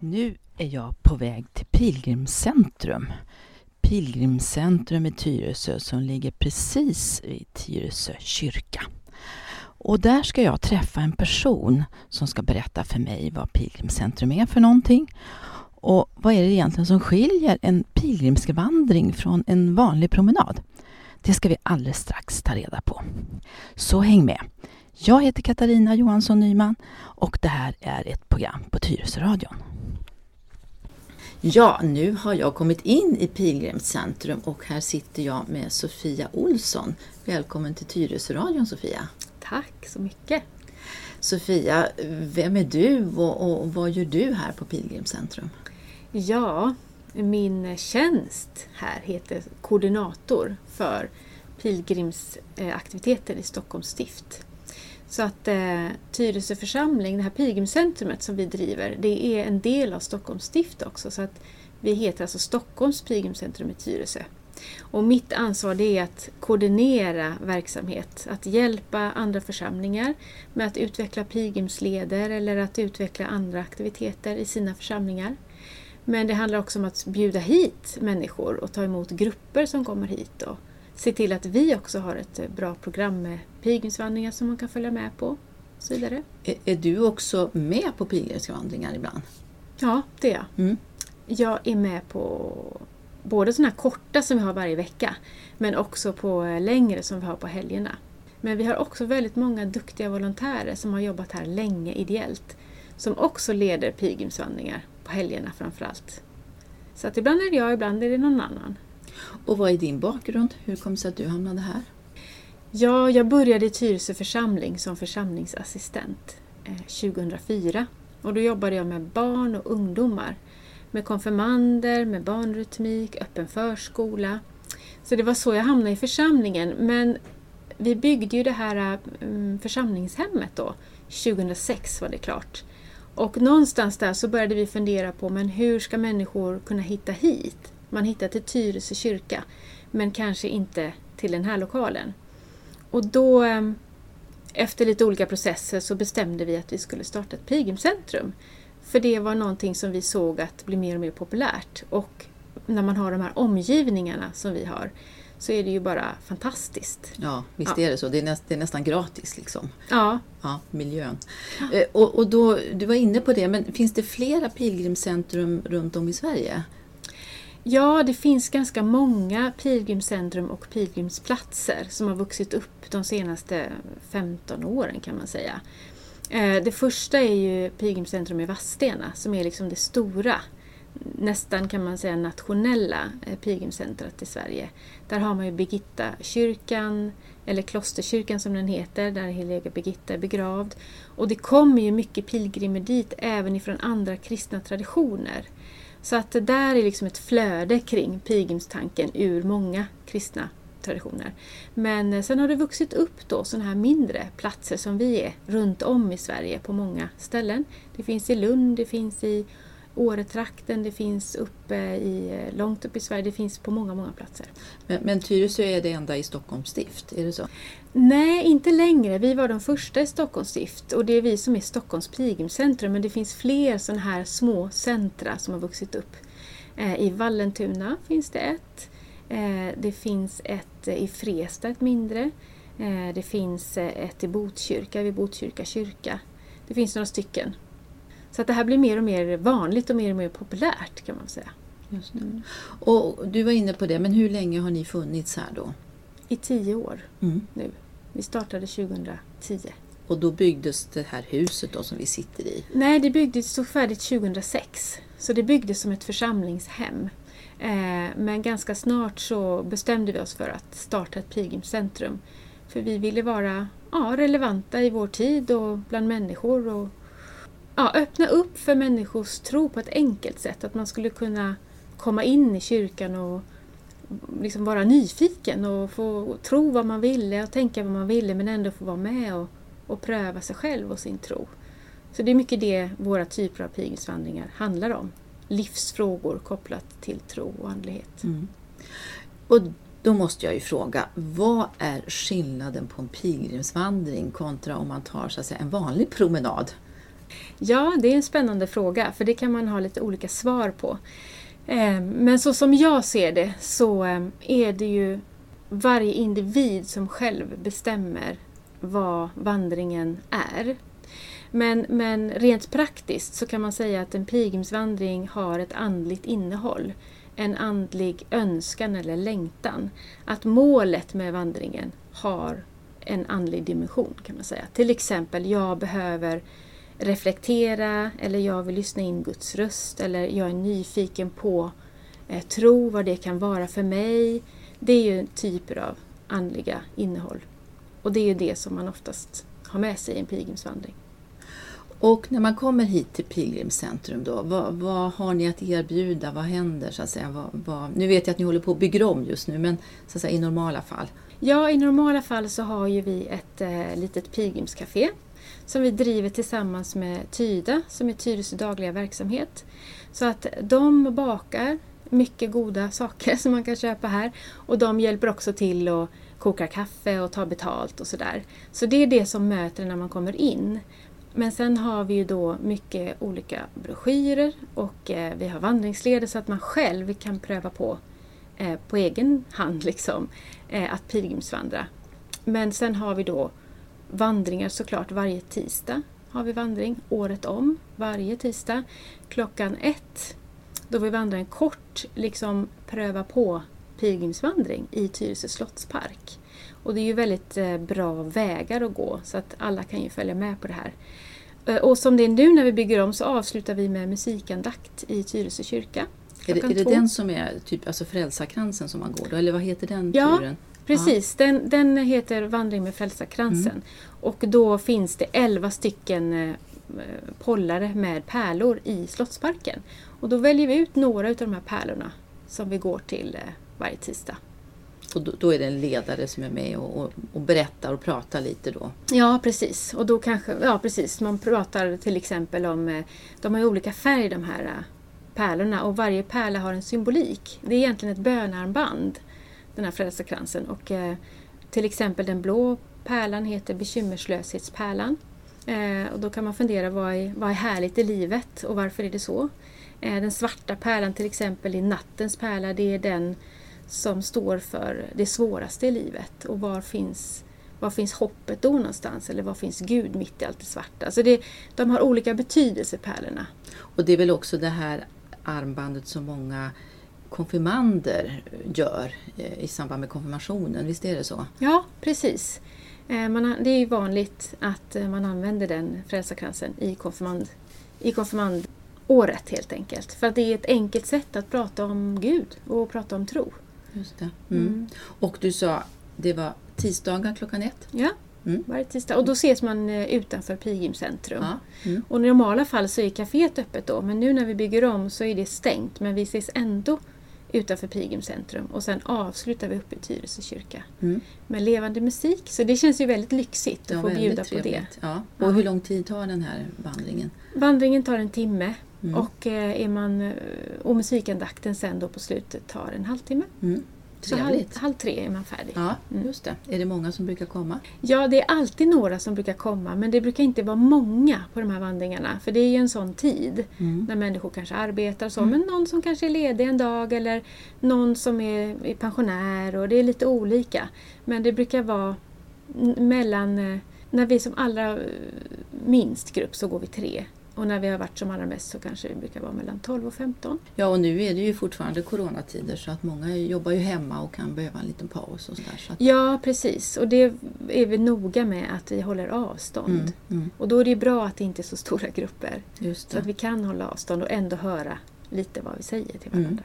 Nu är jag på väg till Pilgrimscentrum. Pilgrimscentrum i Tyresö som ligger precis vid Tyresö kyrka. Och där ska jag träffa en person som ska berätta för mig vad Pilgrimscentrum är för någonting. Och vad är det egentligen som skiljer en pilgrimsvandring från en vanlig promenad? Det ska vi alldeles strax ta reda på. Så häng med! Jag heter Katarina Johansson Nyman och det här är ett program på Tyresöradion. Ja, nu har jag kommit in i Pilgrimscentrum och här sitter jag med Sofia Olsson. Välkommen till Tyresöradion, Sofia. Tack så mycket. Sofia, vem är du och vad gör du här på Pilgrimscentrum? Ja, min tjänst här heter koordinator för pilgrimsaktiviteter i Stockholms stift. Så att Tyresö församling, det här pilgrimscentrumet som vi driver, det är en del av Stockholms stift också. Så att vi heter alltså Stockholms pilgrimscentrum i Tyresö. Och mitt ansvar det är att koordinera verksamhet, att hjälpa andra församlingar med att utveckla pilgrimsleder eller att utveckla andra aktiviteter i sina församlingar. Men det handlar också om att bjuda hit människor och ta emot grupper som kommer hit och se till att vi också har ett bra program med pilgrimsvandringar som man kan följa med på och så vidare. Är du också med på pilgrimsvandringar ibland? Ja, det är jag. Mm. Jag är med på både sådana här korta som vi har varje vecka men också på längre som vi har på helgerna. Men vi har också väldigt många duktiga volontärer som har jobbat här länge ideellt som också leder pilgrimsvandringar på helgerna framförallt. Så att ibland är det jag, ibland är det någon annan. Och vad är din bakgrund? Hur kom det sig att du hamnade här? Ja, jag började i Tyresö församling som församlingsassistent 2004. Och då jobbade jag med barn och ungdomar. Med konfirmander, med barnrytmik, öppen förskola. Så det var så jag hamnade i församlingen. Men vi byggde ju det här församlingshemmet då. 2006 var det klart. Och någonstans där så började vi fundera på men hur ska människor kunna hitta hit? Man hittar till Tyresö kyrka men kanske inte till den här lokalen. Och då efter lite olika processer så bestämde vi att vi skulle starta ett pilgrimscentrum. För det var någonting som vi såg att bli mer och mer populärt. Och när man har de här omgivningarna som vi har så är det ju bara fantastiskt. Ja, visst är det så. Det är nästan gratis liksom. Ja. Ja, miljön. Och då, du var inne på det, men finns det flera pilgrimscentrum runt om i Sverige? Ja, det finns ganska många pilgrimscentrum och pilgrimsplatser som har vuxit upp de senaste 15 åren kan man säga. Det första är ju pilgrimscentrum i Vadstena som är liksom det stora, nästan kan man säga nationella pilgrimscentret i Sverige. Där har man ju Birgitta kyrkan, eller klosterkyrkan som den heter, där heliga Birgitta är begravd. Och det kommer ju mycket pilgrimer dit även ifrån andra kristna traditioner. Så att det där är liksom ett flöde kring pilgrimstanken ur många kristna traditioner. Men sen har det vuxit upp då sådana här mindre platser som vi är runt om i Sverige på många ställen. Det finns i Lund, det finns i Åretrakten, det finns långt upp i Sverige, det finns på många platser. Men Tyresö är det enda i Stockholms stift, är det så? Nej, inte längre. Vi var de första i Stockholms stift och det är vi som är Stockholms pilgrimscentrum. Men det finns fler sådana här små centra som har vuxit upp. I Vallentuna finns det ett. Det finns ett i Fresta, ett mindre. Det finns ett i Botkyrka, vid Botkyrka kyrka. Det finns några stycken. Så att det här blir mer och mer vanligt och mer populärt kan man säga. Just det. Och du var inne på det, men hur länge har ni funnits här då? I 10 år nu. Vi startade 2010. Och då byggdes det här huset då som vi sitter i? Nej, det stod färdigt 2006. Så det byggdes som ett församlingshem. Men ganska snart så bestämde vi oss för att starta ett pilgrimscentrum. För vi ville vara relevanta i vår tid och bland människor och öppna upp för människors tro på ett enkelt sätt. Att man skulle kunna komma in i kyrkan och liksom vara nyfiken och få tro vad man ville och tänka vad man ville men ändå få vara med och pröva sig själv och sin tro. Så det är mycket det våra typer av pilgrimsvandringar handlar om. Livsfrågor kopplat till tro och andlighet. Mm. Och då måste jag ju fråga, vad är skillnaden på en pilgrimsvandring kontra om man tar så att säga, en vanlig promenad? Ja, det är en spännande fråga, för det kan man ha lite olika svar på. Men så som jag ser det så är det ju varje individ som själv bestämmer vad vandringen är. Men rent praktiskt så kan man säga att en pilgrimsvandring har ett andligt innehåll. En andlig önskan eller längtan. Att målet med vandringen har en andlig dimension kan man säga. Till exempel, jag behöver reflektera eller jag vill lyssna in Guds röst eller jag är nyfiken på tro, vad det kan vara för mig. Det är ju typer av andliga innehåll. Och det är ju det som man oftast har med sig i en pilgrimsvandring. Och när man kommer hit till Pilgrimscentrum då, vad har ni att erbjuda? Vad händer så att säga? Nu vet jag att ni håller på att bygga om just nu, men så att säga, i normala fall? Ja, i normala fall så har ju vi ett litet pilgrimscafé som vi driver tillsammans med Tyda som är Tyresö dagliga verksamhet. Så att de bakar mycket goda saker som man kan köpa här och de hjälper också till att koka kaffe och ta betalt och sådär. Så det är det som möter när man kommer in. Men sen har vi ju då mycket olika broschyrer och vi har vandringsleder så att man själv kan pröva på egen hand liksom, att pilgrimsvandra. Men sen har vi då vandringar såklart varje tisdag har vi vandring året om, varje tisdag klockan 1. Då vi vandrar en kort liksom pröva på pilgrimsvandring i Tyresö slottspark. Och det är ju väldigt bra vägar att gå så att alla kan ju följa med på det här. Och som det är nu när vi bygger om så avslutar vi med musikandakt i Tyresö kyrka. Är det den som är typ alltså Frälsarkransen som man går då? Eller vad heter den turen? Ja, precis. Ja. Den heter Vandring med Frälsarkransen. Och då finns det 11 stycken pollare med pärlor i slottsparken. Och då väljer vi ut några av de här pärlorna som vi går till varje tisdag. Och då är det en ledare som är med och berättar och pratar lite då? Ja, precis. Och då precis. Man pratar till exempel om, de har ju olika färg de här pärlorna och varje pärla har en symbolik. Det är egentligen ett bönarmband, den här frälsarkransen. Och till exempel den blå pärlan heter bekymmerslöshetspärlan. Och då kan man fundera vad är härligt i livet och varför är det så? Den svarta pärlan till exempel i nattens pärla, det är den som står för det svåraste i livet. Och var finns hoppet då någonstans? Eller var finns Gud mitt i allt det svarta? Så de har olika betydelse, pärlorna. Och det är väl också det här armbandet som många konfirmander gör i samband med konfirmationen, visst är det så? Ja, precis. Det är ju vanligt att man använder den frälsarkransen i konfirmandåret helt enkelt. För att det är ett enkelt sätt att prata om Gud och prata om tro. Just det. Och du sa, det var tisdagar klockan 1? Ja, varje tisdag. Och då ses man utanför Pilgrimscentrum. Ja. Och i normala fall så är kaféet öppet då. Men nu när vi bygger om så är det stängt. Men vi ses ändå utanför Pilgrimscentrum. Och sen avslutar vi uppe i Tyresö kyrka. Med levande musik. Så det känns ju väldigt lyxigt att få bjuda på det. Ja. Och hur lång tid tar den här vandringen? Vandringen tar 1 timme. Och och musikandakten sen då på slutet tar 1,5 timme. Så 2:30 är man färdig. Ja, just det. Är det många som brukar komma? Ja, det är alltid några som brukar komma. Men det brukar inte vara många på de här vandringarna. För det är ju en sån tid när människor kanske arbetar och så. Men någon som kanske är ledig en dag eller någon som är pensionär. Och det är lite olika. Men det brukar vara mellan, när vi är som allra minst grupp så går vi 3. Och när vi har varit som allra mest så kanske det brukar vara mellan 12 och 15. Ja, och nu är det ju fortfarande coronatider så att många jobbar ju hemma och kan behöva en liten paus och sådär. Så att... Ja, precis. Och det är vi noga med att vi håller avstånd. Och då är det bra att det inte är så stora grupper. Just det. Så att vi kan hålla avstånd och ändå höra lite vad vi säger till varandra.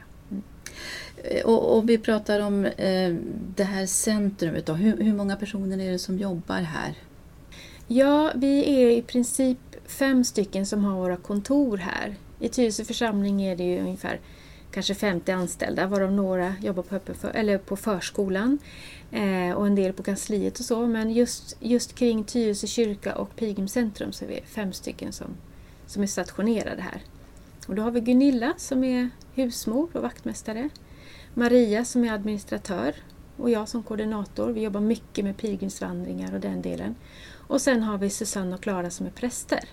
Och vi pratar om det här centrumet då. Hur många personer är det som jobbar här? Ja, vi är i princip 5 stycken som har våra kontor här. I Tyresö församling är det ju ungefär kanske 50 anställda, varav några jobbar på förskolan och en del på kansliet och så. Men just kring Tyresö kyrka och Pilgrimscentrum så är vi 5 stycken som är stationerade här. Och då har vi Gunilla som är husmor och vaktmästare. Maria som är administratör och jag som koordinator. Vi jobbar mycket med pilgrimsvandringar och den delen. Och sen har vi Susanne och Klara som är präster.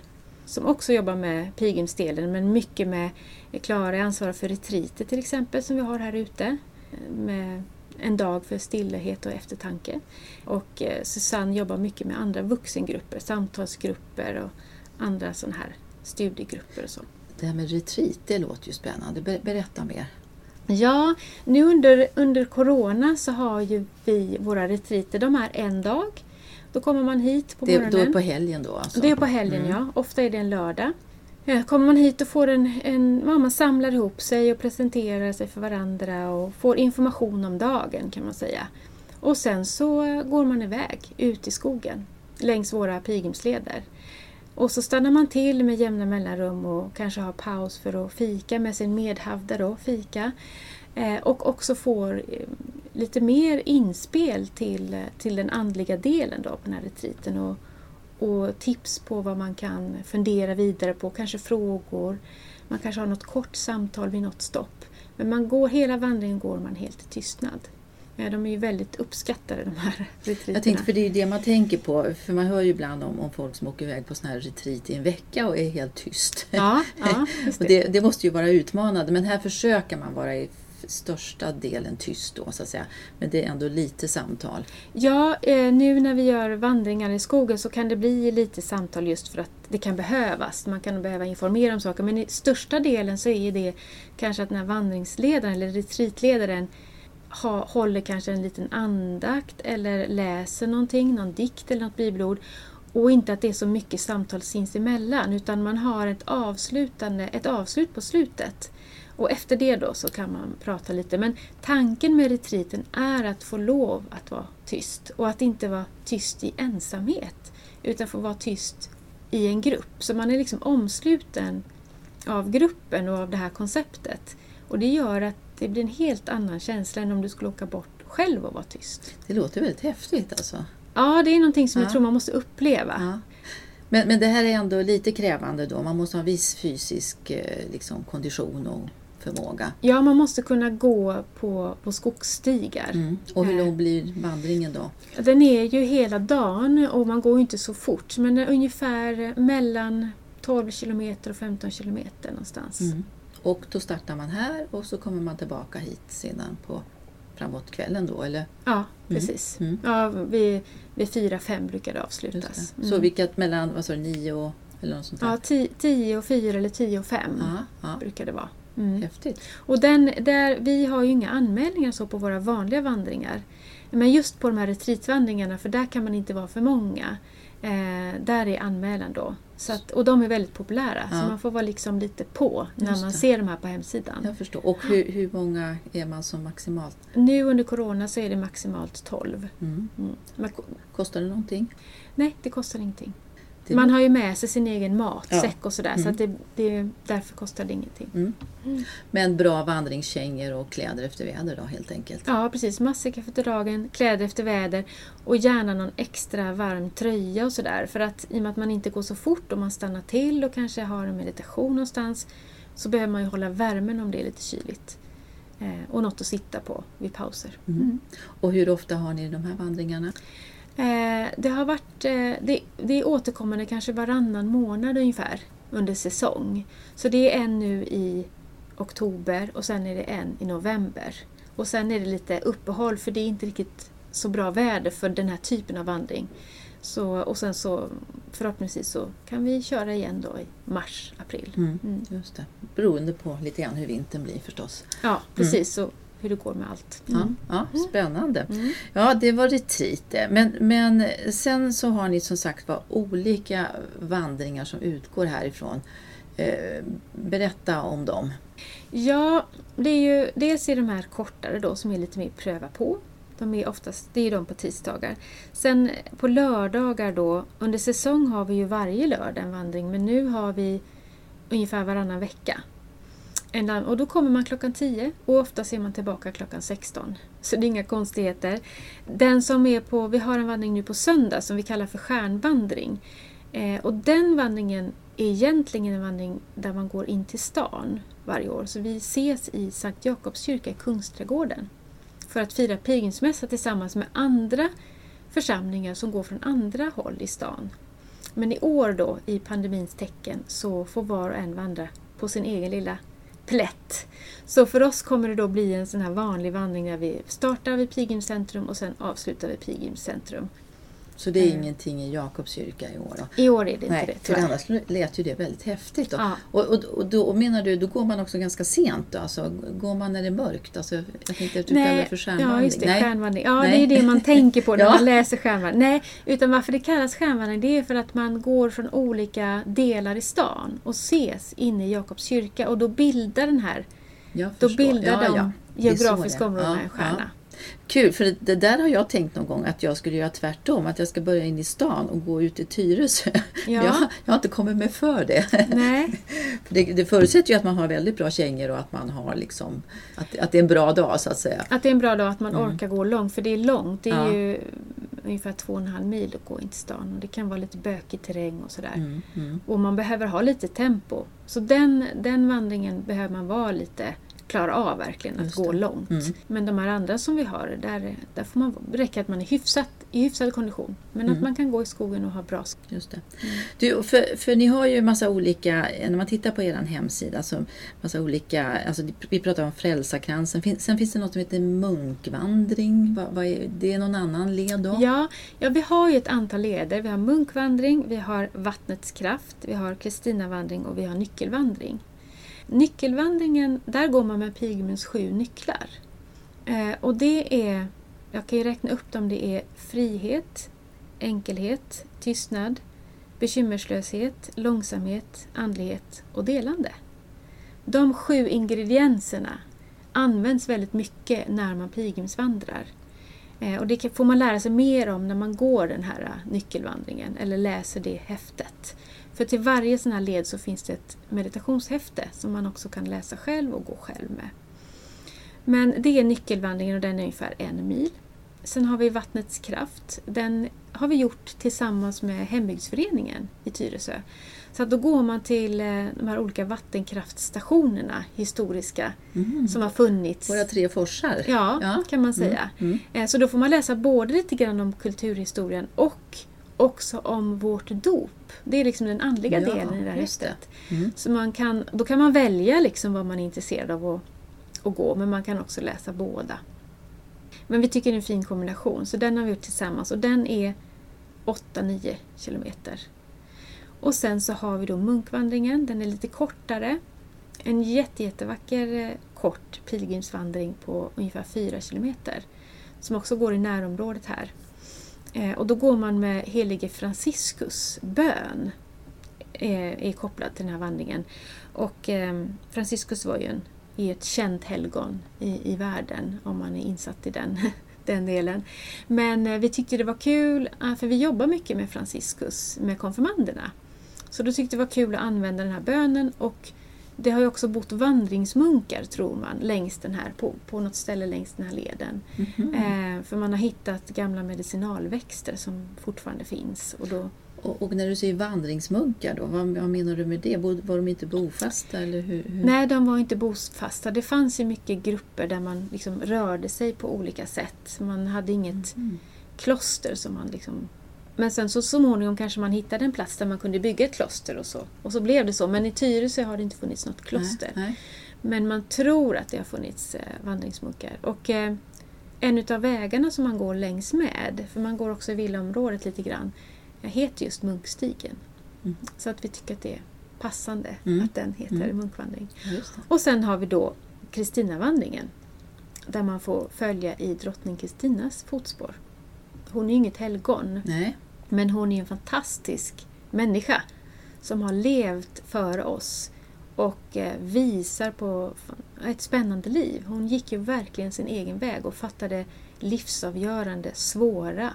som också jobbar med pilgrimsdelen, men mycket med Klara är ansvarig för retriter till exempel som vi har här ute. Med en dag för stillhet och eftertanke. Och Susanne jobbar mycket med andra vuxengrupper, samtalsgrupper och andra sådana här studiegrupper och så. Det här med retreat, det låter ju spännande. Berätta mer. Ja, nu under corona så har ju vi våra retriter, de är en dag. Då kommer man hit på morgonen. Det är på helgen då alltså? Det är på helgen, ja. Ofta är det en lördag. Kommer man hit och får man samlar ihop sig och presenterar sig för varandra och får information om dagen kan man säga. Och sen så går man iväg ut i skogen längs våra pilgrimsleder. Och så stannar man till med jämna mellanrum och kanske har paus för att fika med sin medhavda då, fika. Och också får lite mer inspel till den andliga delen då på den här retriten och tips på vad man kan fundera vidare på, kanske frågor. Man kanske har något kort samtal vid något stopp. Men hela vandringen går man helt i tystnad. Ja, de är ju väldigt uppskattade de här retriterna. Jag tänkte, för det är ju det man tänker på. För man hör ju ibland om folk som åker iväg på sån här retreat i en vecka och är helt tyst. Ja, just det. Och det måste ju vara utmanande. Men här försöker man vara i största delen tyst då så att säga. Men det är ändå lite samtal. Ja, nu när vi gör vandringar i skogen så kan det bli lite samtal just för att det kan behövas. Man kan behöva informera om saker. Men i största delen så är det kanske att när vandringsledaren eller retreatledaren håller kanske en liten andakt eller läser någonting, någon dikt eller något bibelord. Och inte att det är så mycket samtal sinsemellan utan man har ett avslut på slutet. Och efter det då så kan man prata lite. Men tanken med retriten är att få lov att vara tyst. Och att inte vara tyst i ensamhet. Utan få vara tyst i en grupp. Så man är liksom omsluten av gruppen och av det här konceptet. Och det gör att det blir en helt annan känsla än om du skulle åka bort själv och vara tyst. Det låter väldigt häftigt alltså. Ja, det är någonting som jag tror man måste uppleva. Ja. Men det här är ändå lite krävande då. Man måste ha viss fysisk kondition och förmåga. Ja, man måste kunna gå på skogsstigar. Mm. Och hur lång blir vandringen då? Den är ju hela dagen och man går inte så fort. Men ungefär mellan 12 kilometer och 15 kilometer någonstans. Mm. Och då startar man här och så kommer man tillbaka hit sedan framåt kvällen då, eller? Ja, precis. Mm. Ja, vid 4-5 brukar det avslutas. Det. Så vilket mellan, 9 och eller något sånt där? Ja, 10 och 4 eller 10 och 5 brukar det vara. Mm. Häftigt. Och vi har ju inga anmälningar så på våra vanliga vandringar. Men just på de här retreatvandringarna, för där kan man inte vara för många. Där är anmälan då. Och de är väldigt populära. Så man får vara liksom lite på när man ser de här på hemsidan. Jag förstår. Och hur många är man som maximalt? Nu under corona så är det maximalt 12. Mm. Men kostar det någonting? Nej, det kostar ingenting. Man har ju med sig sin egen matsäck och sådär. Så att därför kostar det ingenting. Mm. Mm. Men bra vandringskängor och kläder efter väder då helt enkelt? Ja, precis. Matsäck efter dagen, kläder efter väder och gärna någon extra varm tröja och sådär. För att i och med att man inte går så fort och man stannar till och kanske har en meditation någonstans så behöver man ju hålla värmen om det är lite kyligt. Och något att sitta på vid pauser. Mm. Mm. Och hur ofta har ni de här vandringarna? Det har varit det är återkommande kanske varannan månad ungefär under säsong. Så det är en nu i oktober och sen är det en i november. Och sen är det lite uppehåll för det är inte riktigt så bra väder för den här typen av vandring. Och sen så förhoppningsvis så kan vi köra igen då i mars, april. Just det. Beroende på lite grann hur vintern blir förstås. Ja, precis. Så hur det går med allt. Ja, spännande. Ja, det var retreat. Men sen så har ni som sagt olika vandringar som utgår härifrån. Berätta om dem. Ja, det är ju dels är de här kortare då som är lite mer pröva på. Det är de på tisdagar. Sen på lördagar då, under säsong har vi ju varje lördag en vandring, men nu har vi ungefär varannan vecka. Och då kommer man klockan 10 och ofta ser man tillbaka klockan 16. Så det är inga konstigheter. Vi har en vandring nu på söndag som vi kallar för stjärnvandring. Och den vandringen är egentligen en vandring där man går in till stan varje år. Så vi ses i Sankt Jakobskyrka i Kungsträdgården för att fira pilgrimsmässa tillsammans med andra församlingar som går från andra håll i stan. Men i år då, i pandemins tecken, så får var och en vandra på sin egen lilla plätt. Så för oss kommer det då bli en sån här vanlig vandring där vi startar vid Pilgrimscentrum och sen avslutar vid Pilgrimscentrum. Så det är ingenting i Jakobskyrka i år då? I år är det inte det, för annars lät ju det väldigt häftigt. Då. Ja. Och då menar du, då går man också ganska sent då? Alltså, går man när det är mörkt? Alltså, jag tänkte att du kallar det för stjärnvandring. Ja, just det, stjärnvandring. Ja, det är det man tänker på när man läser stjärnvandring. Nej, utan varför det kallas stjärnvandring, det är för att man går från olika delar i stan och ses inne i Jakobskyrka. Och då bildar den här, då bildar de geografiska områdena en stjärna. Ja. Kul, för det där har jag tänkt någon gång att jag skulle göra tvärtom, att jag ska börja in i stan och gå ut i Tyresö. Ja. Jag har inte kommit med för det. Nej. För det förutsätter ju att man har väldigt bra kängor och att man har liksom, att det är en bra dag så att säga. Att det är en bra dag, att man orkar gå långt, för det är långt. Det är ju ungefär 2,5 mil att gå in till stan och det kan vara lite bökig terräng och sådär. Och man behöver ha lite tempo. Så den vandringen behöver man vara lite klara av verkligen att gå långt. Men de här andra som vi har, där får man räcka att man är i hyfsad kondition. Men att man kan gå i skogen och ha bra. Just det. Du, för ni har ju massa olika, när man tittar på er hemsida, så massa olika, alltså vi pratar om Frälsarkransen. Sen finns det något som heter munkvandring. Vad är det, någon annan led då? Ja, vi har ju ett antal leder. Vi har munkvandring, vi har vattnets kraft, vi har Kristinavandring och vi har nyckelvandring. Nyckelvandringen, där går man med pilgrimens 7 nycklar. Och det är, jag kan ju räkna upp dem, det är frihet, enkelhet, tystnad, bekymmerslöshet, långsamhet, andlighet och delande. De 7 ingredienserna används väldigt mycket när man pilgrimsvandrar. Och det får man lära sig mer om när man går den här nyckelvandringen eller läser det häftet. För till varje sån här led så finns det ett meditationshäfte som man också kan läsa själv och gå själv med. Men det är nyckelvandringen och den är ungefär 1 mil. Sen har vi vattnets kraft. Den har vi gjort tillsammans med hembygdsföreningen i Tyresö. Så att då går man till de här olika vattenkraftstationerna, historiska, som har funnits. Våra 3 forsar. Ja, kan man säga. Så då får man läsa både lite grann om kulturhistorien och också om vårt dop. Det är liksom den andliga delen i det här häftet. Så då kan man välja liksom vad man är intresserad av att gå, men man kan också läsa båda. Men vi tycker det är en fin kombination, så den har vi gjort tillsammans och den är 8-9 kilometer. Och sen så har vi då munkvandringen, den är lite kortare. En jättevacker kort pilgrimsvandring på ungefär 4 kilometer som också går i närområdet här. Och då går man med helige Franciscus bön är kopplad till den här vandringen. Och Franciscus var ju ett känt helgon i världen om man är insatt i den delen. Men vi tyckte det var kul, för vi jobbar mycket med Franciscus med konfirmanderna. Så då tyckte det var kul att använda den här bönen, och det har ju också bott vandringsmunkar, tror man, längs den här, på något ställe längs den här leden. För man har hittat gamla medicinalväxter som fortfarande finns. Och när du säger vandringsmunkar då, vad menar du med det? Var de inte bofasta? Eller hur? Nej, de var inte bofasta. Det fanns ju mycket grupper där man liksom rörde sig på olika sätt. Man hade inget kloster som man liksom... Men sen så småningom kanske man hittade en plats där man kunde bygga ett kloster och så. Och så blev det så. Men i Tyresö har det inte funnits något kloster. Nej. Men man tror att det har funnits vandringsmunkar. Och en utav vägarna som man går längs med, för man går också i villaområdet lite grann, heter just Munkstigen. Så att vi tycker att det är passande att den heter munkvandring. Och sen har vi då Kristinavandringen, där man får följa i drottning Kristinas fotspår. Hon är inget helgon. Nej. Men hon är en fantastisk människa som har levt före oss och visar på ett spännande liv. Hon gick ju verkligen sin egen väg och fattade livsavgörande, svåra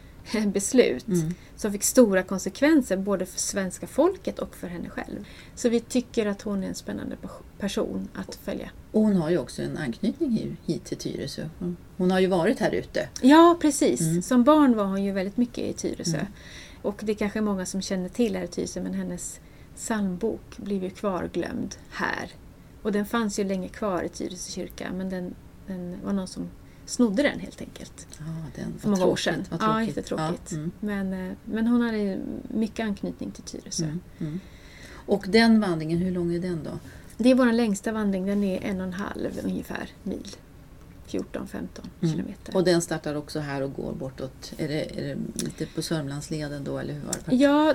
beslut som fick stora konsekvenser både för svenska folket och för henne själv. Så vi tycker att hon är en spännande person att följa. Och hon har ju också en anknytning hit till Tyresö. Hon har ju varit här ute. Ja, precis. Som barn var hon ju väldigt mycket i Tyresö. Och det är kanske många som känner till här i Tyresö, men hennes psalmbok blev ju kvarglömd här. Och den fanns ju länge kvar i Tyresö kyrka, men den var någon som snodde den helt enkelt. Ja, den för många år sedan. Vad ja, jättetråkigt. Ja, men hon hade mycket anknytning till Tyresö. Och den vandringen, hur lång är den då? Det är vår längsta vandring, den är 1,5 ungefär mil. 14-15 kilometer. Och den startar också här och går bortåt. Är det lite på Sörmlandsleden då, eller hur var det? Ja,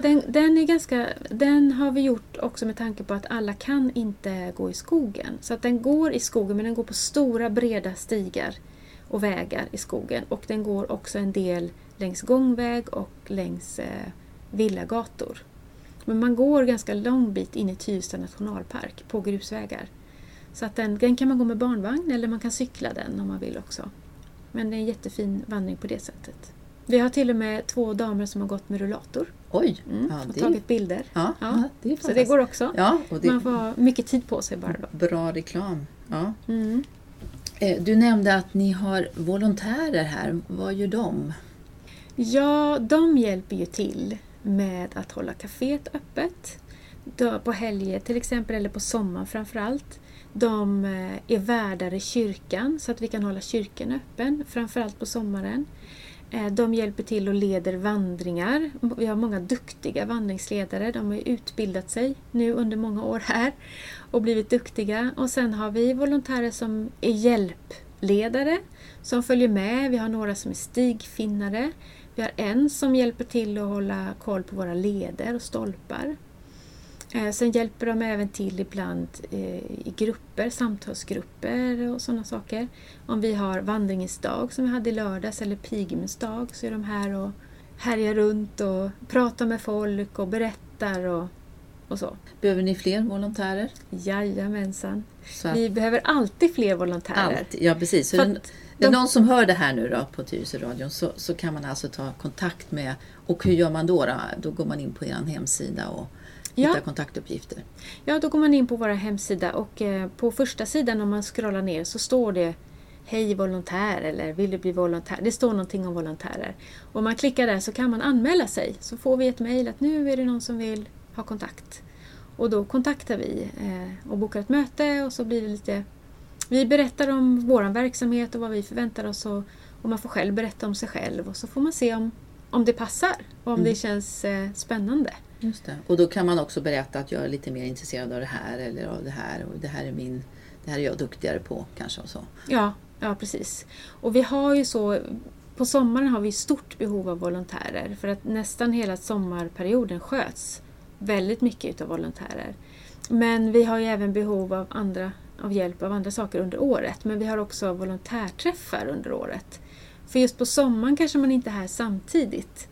den har vi gjort också med tanke på att alla kan inte gå i skogen. Så att den går i skogen, men den går på stora breda stigar och vägar i skogen. Och den går också en del längs gångväg och längs villagator. Men man går ganska lång bit in i Tyresö nationalpark på grusvägar. Så att den kan man gå med barnvagn eller man kan cykla den om man vill också. Men det är en jättefin vandring på det sättet. Vi har till och med 2 damer som har gått med rullator. Oj! Och tagit bilder. Ja, det är så det går också. Ja, och man får ha mycket tid på sig bara då. Bra reklam. Ja. Du nämnde att ni har volontärer här. Vad gör de? Ja, de hjälper ju till med att hålla kaféet öppet. På helger till exempel, eller på sommar framförallt. De är värdar i kyrkan så att vi kan hålla kyrkan öppen, framförallt på sommaren. De hjälper till och leder vandringar. Vi har många duktiga vandringsledare. De har utbildat sig nu under många år här och blivit duktiga. Och sen har vi volontärer som är hjälpledare som följer med. Vi har några som är stigfinnare. Vi har en som hjälper till att hålla koll på våra leder och stolpar. Sen hjälper de även till ibland i grupper, samtalsgrupper och sådana saker. Om vi har vandringens dag som vi hade i lördags eller pilgrimens dag så är de här och härjar runt och pratar med folk och berättar och så. Behöver ni fler volontärer? Jajamensan. Vi behöver alltid fler volontärer. Ja, precis. Så det är någon som hör det här nu då på Tyresö-radion så kan man alltså ta kontakt med. Och hur gör man då? Då går man in på er hemsida och hittar kontaktuppgifter. Ja, då går man in på vår hemsida och på första sidan om man scrollar ner så står det hej volontär eller vill du bli volontär? Det står någonting om volontärer. Och om man klickar där så kan man anmäla sig. Så får vi ett mejl att nu är det någon som vill ha kontakt. Och då kontaktar vi och bokar ett möte och så blir det lite... Vi berättar om vår verksamhet och vad vi förväntar oss och man får själv berätta om sig själv och så får man se om det passar och om det känns spännande. Just det. Och då kan man också berätta att jag är lite mer intresserad av det här eller av det här och det här är jag duktigare på kanske och så. Ja, precis. Och vi har ju så, på sommaren har vi stort behov av volontärer för att nästan hela sommarperioden sköts väldigt mycket av volontärer. Men vi har ju även behov av hjälp av andra saker under året. Men vi har också volontärträffar under året. För just på sommaren kanske man inte är här samtidigt.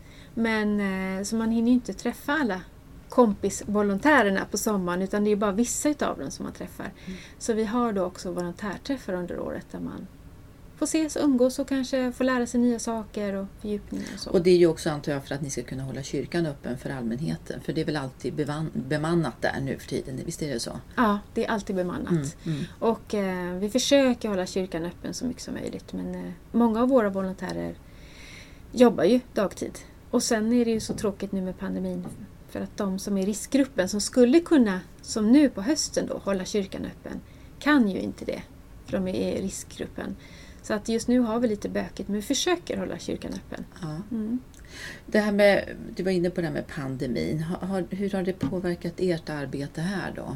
Men så man hinner ju inte träffa alla kompisvolontärerna på sommaren utan det är bara vissa av dem som man träffar. Så vi har då också volontärträffar under året där man får ses och umgås och kanske får lära sig nya saker och fördjupningar och så. Och det är ju också antar jag för att ni ska kunna hålla kyrkan öppen för allmänheten. För det är väl alltid bemannat där nu för tiden, visst är det så? Ja, det är alltid bemannat. Och vi försöker hålla kyrkan öppen så mycket som möjligt. Men många av våra volontärer jobbar ju dagtid. Och sen är det ju så tråkigt nu med pandemin för att de som är i riskgruppen som skulle kunna, som nu på hösten då, hålla kyrkan öppen, kan ju inte det. För de är i riskgruppen. Så att just nu har vi lite bökigt men vi försöker hålla kyrkan öppen. Ja. Det här med, du var inne på det här med pandemin. Hur har det påverkat ert arbete här då?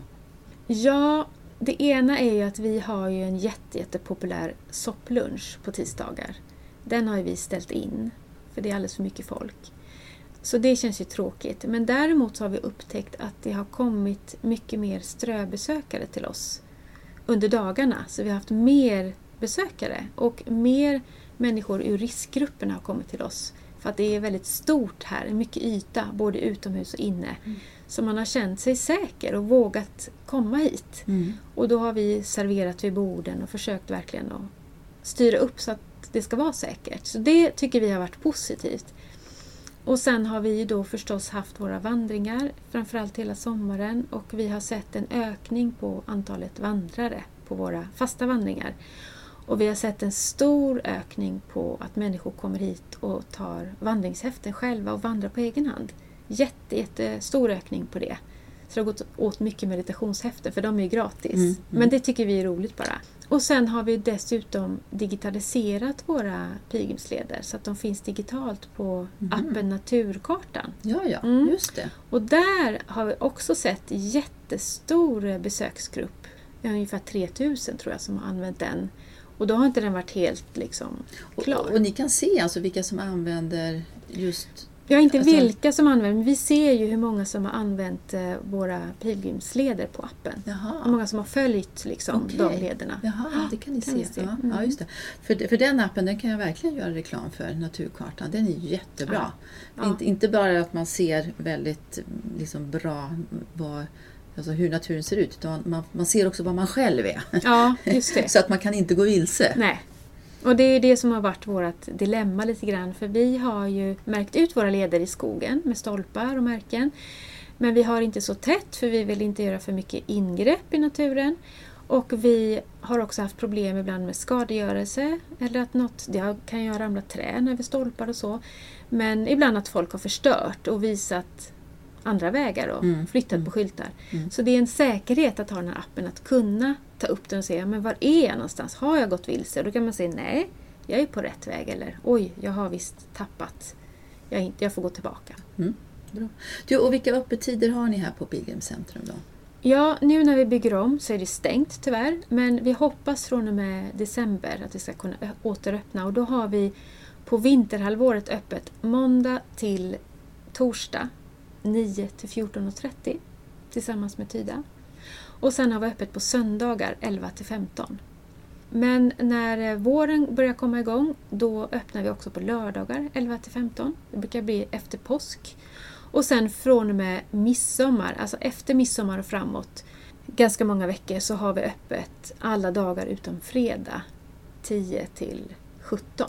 Ja, det ena är ju att vi har ju en jättepopulär sopplunch på tisdagar. Den har ju vi ställt in för det är alldeles för mycket folk. Så det känns ju tråkigt. Men däremot så har vi upptäckt att det har kommit mycket mer ströbesökare till oss under dagarna. Så vi har haft mer besökare och mer människor ur riskgrupperna har kommit till oss. För att det är väldigt stort här, mycket yta, både utomhus och inne. Så man har känt sig säker och vågat komma hit. Och då har vi serverat vid borden och försökt verkligen att styra upp så att det ska vara säkert. Så det tycker vi har varit positivt. Och sen har vi då förstås haft våra vandringar, framförallt hela sommaren. Och vi har sett en ökning på antalet vandrare på våra fasta vandringar. Och vi har sett en stor ökning på att människor kommer hit och tar vandringshäften själva och vandrar på egen hand. Jättestor ökning på det. Så det har gått åt mycket meditationshäften för de är ju gratis. Men det tycker vi är roligt bara. Och sen har vi dessutom digitaliserat våra pilgrimsleder så att de finns digitalt på appen Naturkartan. Ja, just det. Och där har vi också sett jättestor besöksgrupp. Ungefär 3000 tror jag som har använt den. Och då har inte den varit helt liksom klar. Och ni kan se alltså vilka som använder just... Ja, inte vilka som använder, men vi ser ju hur många som har använt våra pilgrimsleder på appen. Jaha. Hur många som har följt liksom, de lederna. Jaha, det kan ni se. se. Ja, just det. För den appen, den kan jag verkligen göra reklam för, Naturkartan. Den är jättebra. Ja. Inte bara att man ser väldigt liksom, bra alltså hur naturen ser ut, utan man ser också vad man själv är. Ja, just det. Så att man kan inte gå vilse. Nej. Och det är det som har varit vårt dilemma lite grann. För vi har ju märkt ut våra leder i skogen med stolpar och märken. Men vi har inte så tätt för vi vill inte göra för mycket ingrepp i naturen. Och vi har också haft problem ibland med skadegörelse. Eller att det kan ju ha ramlat träd över stolpar och så. Men ibland att folk har förstört och visat andra vägar och flyttat på skyltar. Så det är en säkerhet att ha den här appen, att kunna ta upp den och säga, men var är jag någonstans? Har jag gått vilse? Och då kan man säga, nej, jag är på rätt väg. Eller, oj, jag har visst tappat. Jag får gå tillbaka. Bra. Du, och vilka öppettider har ni här på Pilgrimscentrum då? Ja, nu när vi bygger om så är det stängt tyvärr. Men vi hoppas från och med december att vi ska kunna återöppna. Och då har vi på vinterhalvåret öppet måndag till torsdag 9 till 14.30 tillsammans med Tyda. Och sen har vi öppet på söndagar 11 till 15. Men när våren börjar komma igång, då öppnar vi också på lördagar 11 till 15. Det brukar bli efter påsk. Och sen från och med midsommar, alltså efter midsommar och framåt, ganska många veckor, så har vi öppet alla dagar utom fredag 10 till 17.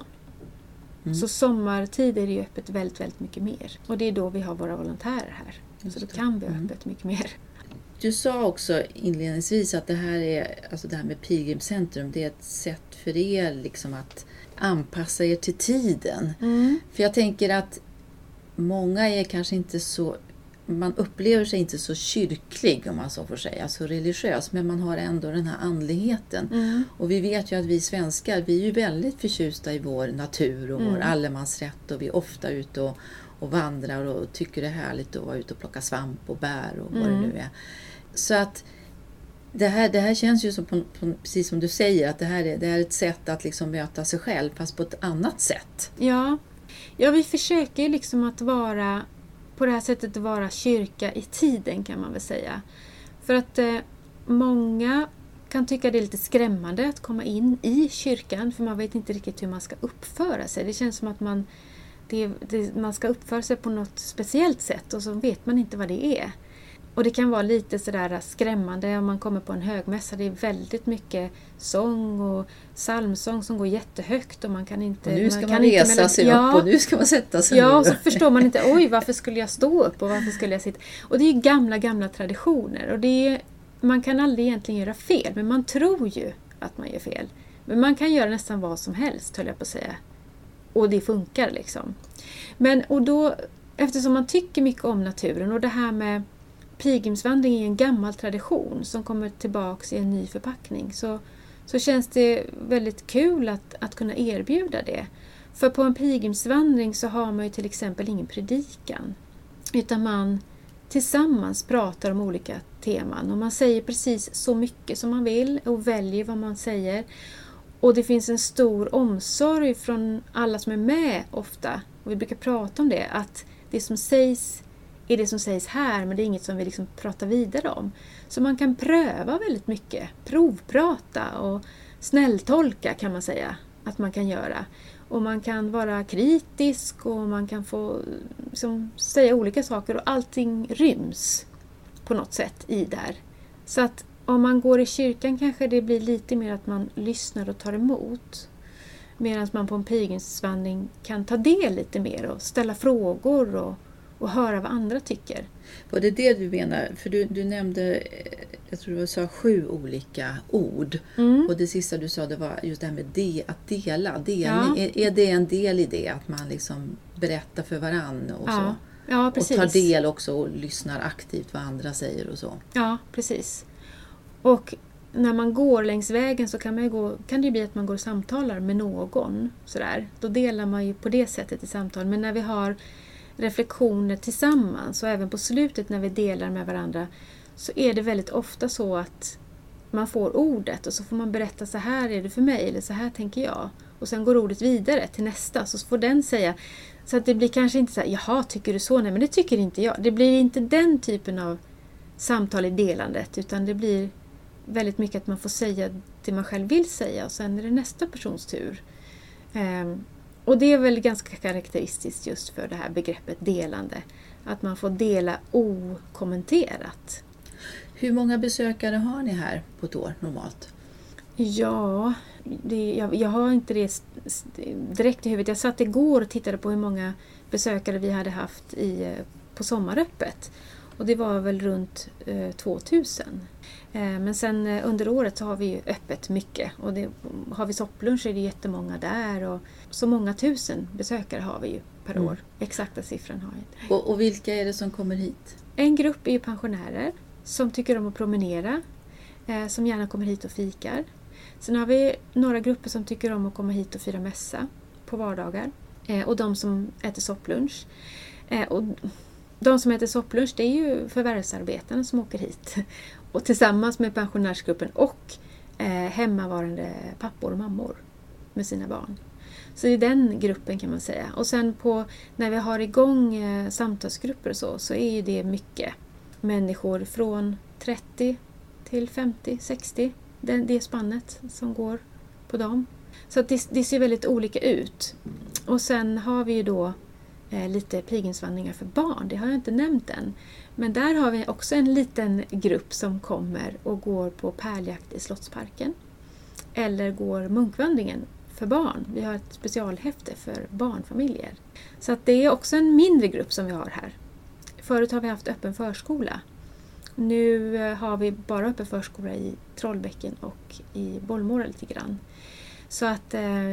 Så sommartid är det ju öppet väldigt, väldigt mycket mer. Och det är då vi har våra volontärer här. Så då kan vi öppet mycket mer. Du sa också inledningsvis att det här med Pilgrimscentrum, det är ett sätt för er liksom att anpassa er till tiden. För jag tänker att många är kanske inte så, man upplever sig inte så kyrklig om man så får säga, så religiös, men man har ändå den här andligheten. Och vi vet ju att vi svenskar, vi är ju väldigt förtjusta i vår natur och vår allemansrätt, och vi är ofta ute och vandrar och tycker det är härligt att vara ute och plocka svamp och bär och vad det nu är. Så att det här känns ju som precis som du säger, att det här är ett sätt att liksom möta sig själv fast på ett annat sätt. Ja, vi försöker liksom att vara på det här sättet, att vara kyrka i tiden kan man väl säga. För att många kan tycka det är lite skrämmande att komma in i kyrkan, för man vet inte riktigt hur man ska uppföra sig. Det känns som att man ska uppföra sig på något speciellt sätt och så vet man inte vad det är. Och det kan vara lite sådär skrämmande om man kommer på en högmässa. Det är väldigt mycket sång och psalmsång som går jättehögt. Och man kan inte... Och nu ska man resa sig upp och nu ska man sätta sig ner. Ja, och så förstår man inte, oj, varför skulle jag stå upp och varför skulle jag sitta? Och det är ju gamla traditioner. Och man kan aldrig egentligen göra fel, men man tror ju att man gör fel. Men man kan göra nästan vad som helst, höll jag på att säga. Och det funkar liksom. Och då, eftersom man tycker mycket om naturen och det här med pilgrimsvandring är en gammal tradition som kommer tillbaks i en ny förpackning, så känns det väldigt kul att kunna erbjuda det. För på en pilgrimsvandring så har man ju till exempel ingen predikan, utan man tillsammans pratar om olika teman och man säger precis så mycket som man vill och väljer vad man säger. Och det finns en stor omsorg från alla som är med ofta, och vi brukar prata om det, att det som sägs är det som sägs här, men det är inget som vi liksom pratar vidare om. Så man kan pröva väldigt mycket, provprata och snälltolka kan man säga att man kan göra. Och man kan vara kritisk och man kan få liksom säga olika saker, och allting ryms på något sätt i där. Så att om man går i kyrkan kanske det blir lite mer att man lyssnar och tar emot. Medan man på en pilgrimsvandring kan ta del lite mer och ställa frågor och höra vad andra tycker. Och det är det du menar, för du nämnde, jag tror du sa 7 olika ord. Och det sista du sa, det var just det här med att dela. Ja. Är det en del i det, att man liksom berättar för varann och så? Ja, precis. Och tar del också och lyssnar aktivt vad andra säger och så? Ja, precis. Och när man går längs vägen så kan det ju bli att man går och samtalar med någon. Sådär. Då delar man ju på det sättet i samtal. Men när vi har reflektioner tillsammans och även på slutet när vi delar med varandra så är det väldigt ofta så att man får ordet och så får man berätta så här är det för mig eller så här tänker jag. Och sen går ordet vidare till nästa så får den säga. Så att det blir kanske inte så här, jaha tycker du så? Nej men det tycker inte jag. Det blir inte den typen av samtal i delandet utan det blir väldigt mycket att man får säga det man själv vill säga och sen är det nästa persons tur. Och det är väl ganska karaktäristiskt just för det här begreppet delande. Att man får dela okommenterat. Hur många besökare har ni här på ett år normalt? Ja, jag har inte det direkt i huvudet. Jag satt igår och tittade på hur många besökare vi hade haft på sommaröppet. Och det var väl runt 2000. Men sen under året så har vi ju öppet mycket. Och har vi sopplunch är det jättemånga där. Och så många tusen besökare har vi ju per år. Exakta siffran har jag inte. Och vilka är det som kommer hit? En grupp är ju pensionärer som tycker om att promenera. Som gärna kommer hit och fikar. Sen har vi några grupper som tycker om att komma hit och fira mässa på vardagar. Och de som äter sopplunch. Och de som äter sopplunch det är ju förvärvsarbetarna som åker hit. Och tillsammans med pensionärsgruppen och hemmavarande pappor och mammor med sina barn. Så det är den gruppen kan man säga. Och sen när vi har igång samtalsgrupper och så är ju det mycket människor från 30 till 50, 60. Det är spannet som går på dem. Så att det ser väldigt olika ut. Och sen har vi ju då lite pilgrimsvandringar för barn. Det har jag inte nämnt än. Men där har vi också en liten grupp som kommer och går på pärljakt i Slottsparken. Eller går munkvandringen för barn. Vi har ett specialhäfte för barnfamiljer. Så att det är också en mindre grupp som vi har här. Förut har vi haft öppen förskola. Nu har vi bara öppen förskola i Trollbäcken och i Bollmora lite grann. Så att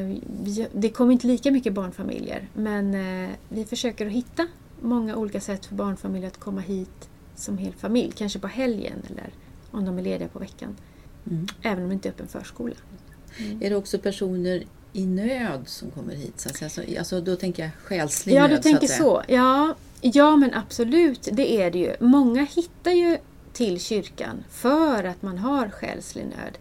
det kommer inte lika mycket barnfamiljer. Men vi försöker att hitta många olika sätt för barnfamiljer att komma hit som hel familj. Kanske på helgen eller om de är lediga på veckan. Även om det inte är öppen förskola. Är det också personer i nöd som kommer hit? Så att säga? Alltså, då tänker jag själslig nöd. Ja, du tänker så. Ja, men absolut. Det är det ju. Många hittar ju till kyrkan för att man har själslig nöd.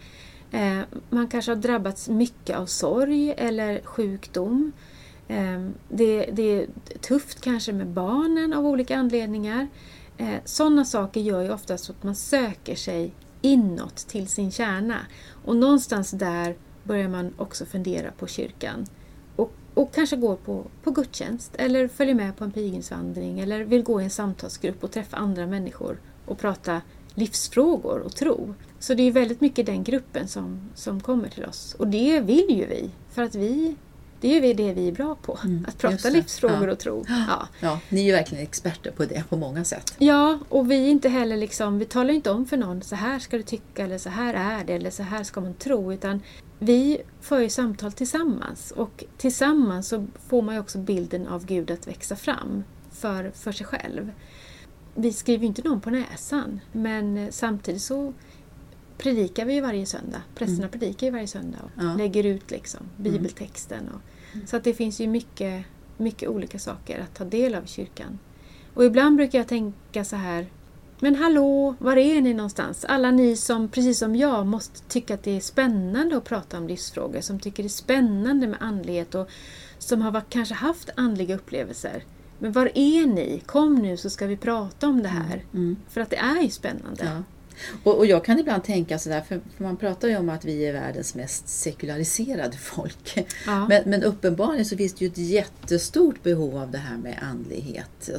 Man kanske har drabbats mycket av sorg eller sjukdom. Det är tufft kanske med barnen av olika anledningar. Sådana saker gör ju oftast att man söker sig inåt till sin kärna. Och någonstans där börjar man också fundera på kyrkan. Och kanske går på gudstjänst eller följer med på en pilgrimsvandring eller vill gå i en samtalsgrupp och träffa andra människor och prata livsfrågor och tro. Så det är väldigt mycket den gruppen som kommer till oss. Och det vill ju vi. För att det är ju det vi är bra på. Att prata livsfrågor och tro. Ja, ni är ju verkligen experter på det på många sätt. Ja, och vi är inte heller vi talar inte om för någon så här ska du tycka eller så här är det eller så här ska man tro. Utan vi för ju samtal tillsammans. Och tillsammans så får man ju också bilden av Gud att växa fram för sig själv. Vi skriver ju inte någon på näsan. Men samtidigt så predikar vi ju varje söndag. Prästerna predikar ju varje söndag och lägger ut bibeltexten. Så att det finns ju mycket olika saker att ta del av i kyrkan. Och ibland brukar jag tänka så här, men hallå, var är ni någonstans? Alla ni som, precis som jag, måste tycka att det är spännande att prata om livsfrågor. Som tycker det är spännande med andlighet och som har kanske haft andliga upplevelser. Men var är ni? Kom nu så ska vi prata om det här. För att det är ju spännande. Ja. Och jag kan ibland tänka sådär, för man pratar ju om att vi är världens mest sekulariserade folk. Ja. Men uppenbarligen så finns det ju ett jättestort behov av det här med andlighet.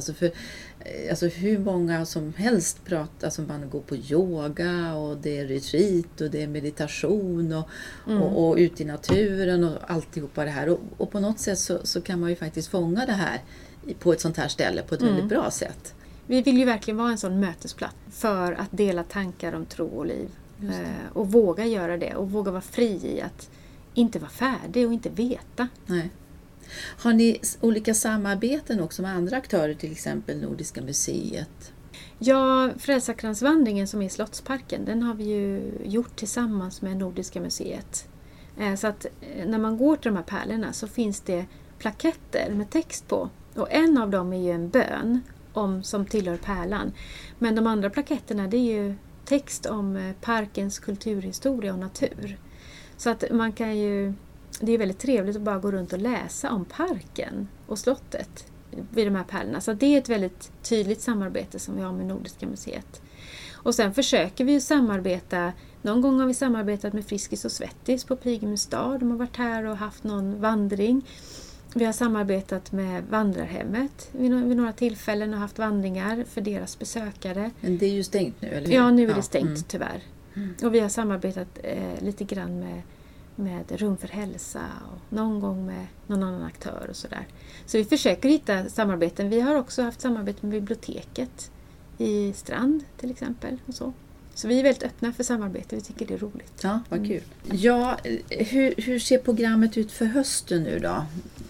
Alltså hur många som helst pratar, alltså man går på yoga och det är retreat och det är meditation och ut i naturen och alltihopa det här. Och på något sätt så kan man ju faktiskt fånga det här på ett sånt här ställe på ett väldigt bra sätt. Vi vill ju verkligen vara en sån mötesplats för att dela tankar om tro och liv. Och våga göra det. Och våga vara fri i att inte vara färdig och inte veta. Nej. Har ni olika samarbeten också med andra aktörer, till exempel Nordiska museet? Ja, Frälsarkransvandringen som är i Slottsparken, den har vi ju gjort tillsammans med Nordiska museet. Så att när man går till de här pärlorna så finns det plaketter med text på. Och en av dem är ju en bön som tillhör pärlan. Men de andra plaketterna, det är ju text om parkens kulturhistoria och natur. Så att man kan ju, det är väldigt trevligt att bara gå runt och läsa om parken och slottet vid de här pärlorna. Så det är ett väldigt tydligt samarbete som vi har med Nordiska museet. Och sen försöker vi ju samarbeta, någon gång har vi samarbetat med Friskis och Svettis på Pilgrimstad. De har varit här och haft någon vandring. Vi har samarbetat med Vandrarhemmet vid några tillfällen och haft vandringar för deras besökare. Men det är ju stängt nu, eller hur? Ja, nu är det stängt tyvärr. Och vi har samarbetat lite grann med Rum för hälsa och någon gång med någon annan aktör och sådär. Så vi försöker hitta samarbeten. Vi har också haft samarbete med biblioteket i Strand till exempel. Och så vi är väldigt öppna för samarbete. Vi tycker det är roligt. Ja, vad kul. Ja, hur ser programmet ut för hösten nu då?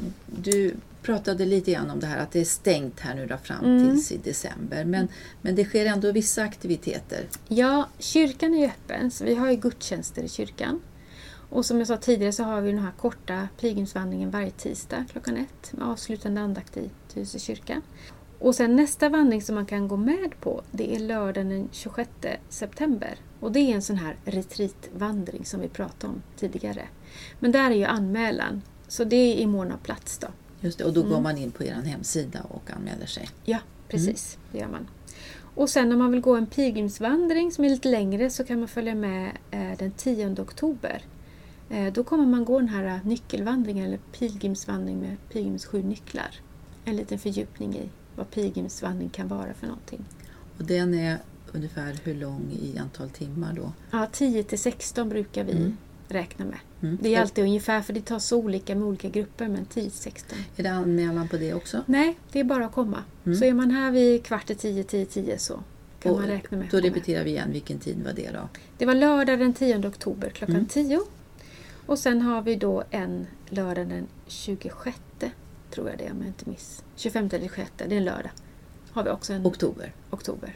Du pratade lite grann om det här att det är stängt här nu då fram tills i december. Men det sker ändå vissa aktiviteter. Ja, kyrkan är öppen. Så vi har ju gudstjänster i kyrkan. Och som jag sa tidigare så har vi den här korta pilgrimsvandringen varje tisdag 1:00 med avslutande andakt i Tyresö kyrka. Och sen nästa vandring som man kan gå med på, det är lördagen den 26 september. Och det är en sån här retreatvandring som vi pratade om tidigare. Men där är ju anmälan, så det är i mån av plats då. Just det, och då går man in på er hemsida och anmäler sig. Ja, precis, det gör man. Och sen om man vill gå en pilgrimsvandring som är lite längre så kan man följa med den 10 oktober. Då kommer man gå den här nyckelvandringen eller pilgrimsvandring med pilgrims 7 nycklar. En liten fördjupning i vad pilgrimsvandring kan vara för någonting. Och den är ungefär hur lång i antal timmar då? Ja, 10-16 brukar vi räkna med. Det är alltid ungefär, för det tar så olika med olika grupper, men 10-16. Är det anmälan på det också? Nej, det är bara att komma. Så är man här vid 9:45 så kan man räkna med. Då repeterar vi igen, vilken tid var det då? Det var lördag den 10 oktober 10:00. Och sen har vi då en lördag den 26, tror jag det är om jag inte miss. 25 eller 26, det är en lördag. Har vi också en oktober.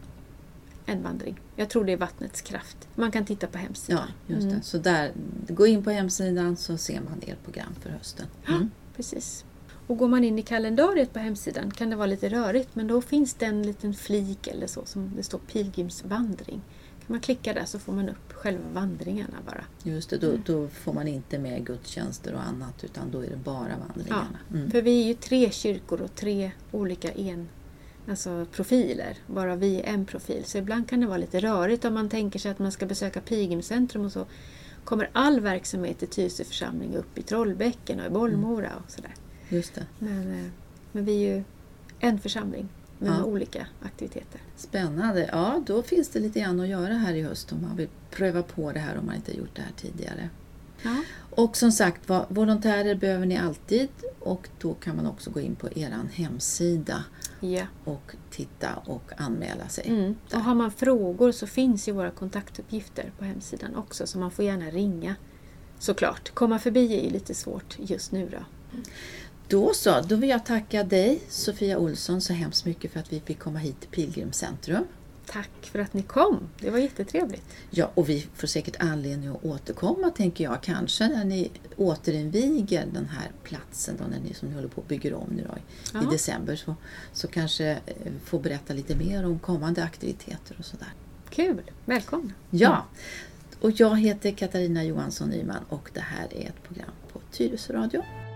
En vandring. Jag tror det är Vattnets kraft. Man kan titta på hemsidan. Ja, just det. Så där, gå in på hemsidan så ser man ert program för hösten. Ja, precis. Och går man in i kalendariet på hemsidan kan det vara lite rörigt, men då finns det en liten flik eller så som det står pilgrimsvandring. Kan man klicka där så får man upp själva vandringarna bara. Just det, då får man inte med gudstjänster och annat, utan då är det bara vandringarna. Ja, för vi är ju 3 kyrkor och 3 olika profiler, bara vi är en profil. Så ibland kan det vara lite rörigt om man tänker sig att man ska besöka pilgrimscentrum och så kommer all verksamhet i Tyresö församling upp i Trollbäcken och i Bollmora och sådär. Just det. Men vi är ju en församling med olika aktiviteter. Spännande. Ja, då finns det lite grann att göra här i höst om man vill pröva på det här om man inte har gjort det här tidigare. Ja. Och som sagt, volontärer behöver ni alltid, och då kan man också gå in på eran hemsida och titta och anmäla sig. Och har man frågor så finns ju våra kontaktuppgifter på hemsidan också, så man får gärna ringa. Såklart, komma förbi är ju lite svårt just nu då. Då vill jag tacka dig, Sofia Olsson, så hemskt mycket för att vi fick komma hit till Pilgrimscentrum. Tack för att ni kom. Det var jättetrevligt. Ja, och vi får säkert anledning att återkomma, tänker jag. Kanske när ni återinviger den här platsen då, när ni håller på att bygga om nu då, i december. Så kanske får berätta lite mer om kommande aktiviteter och sådär. Kul. Välkomna. Ja, och jag heter Katarina Johansson Nyman och det här är ett program på Tyresö Radio.